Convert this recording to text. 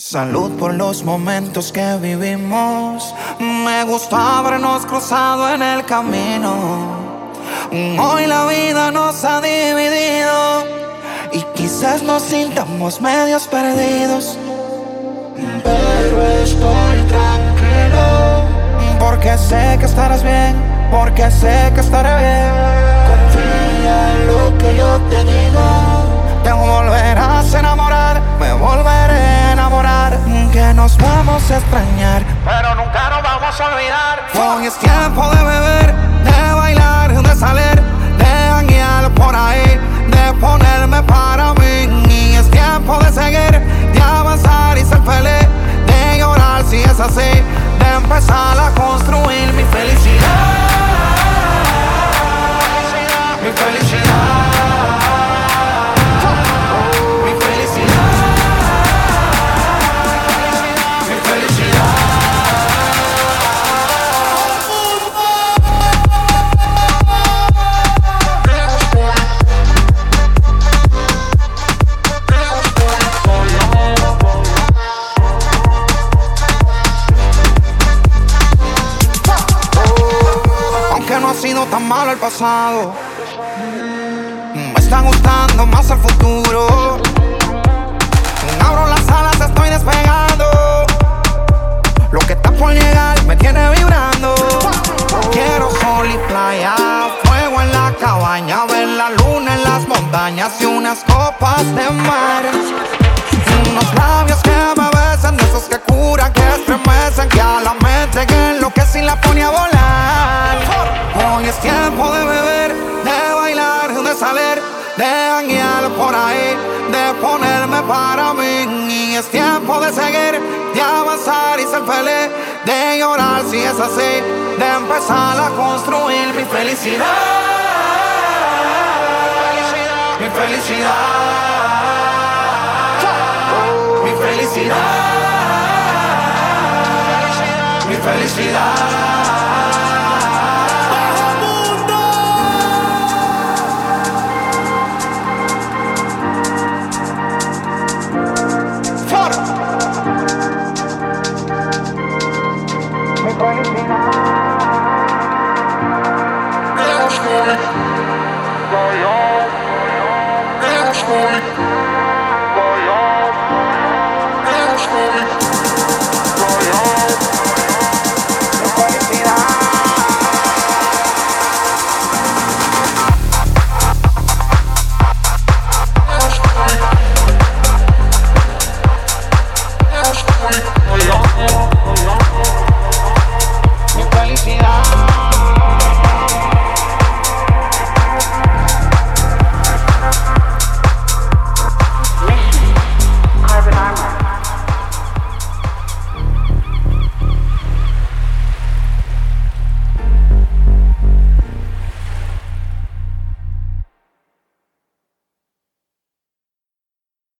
Salud por los momentos que vivimos. Me gustó habernos cruzado en el camino. Hoy la vida nos ha dividido y quizás nos sintamos medios perdidos, pero estoy tranquilo porque sé que estarás bien, porque sé que estaré bien. Confía en lo que yo te digo. Te volverás a enamorar, me volveré a enamorar. Que nos vamos a extrañar, pero nunca nos vamos a olvidar. Hoy es tiempo de beber, de bailar, de salir, de janguear por ahí, de ponerme para mí. Y es tiempo de seguir, de avanzar y ser feliz, de llorar si es así, de empezar a construir mi felicidad. Mi felicidad. No ha sido tan malo el pasado, me está gustando más el futuro. Abro las alas, estoy despegando. Lo que está por llegar me tiene vibrando. Quiero sol y playa, fuego en la cabaña, ver la luna en las montañas y unas copas de mar. Unos labios que me besan, de esos que curan, que estremecen, que a la mente que enloquece y la pone a volar. Hoy es tiempo de beber, de bailar, de salir, de janguear por ahí, de ponerme para mí. Y es tiempo de seguir, de avanzar y ser feliz, de llorar si es así, de empezar a construir mi felicidad. Mi felicidad. Mi felicidad. Mi felicidad. Go,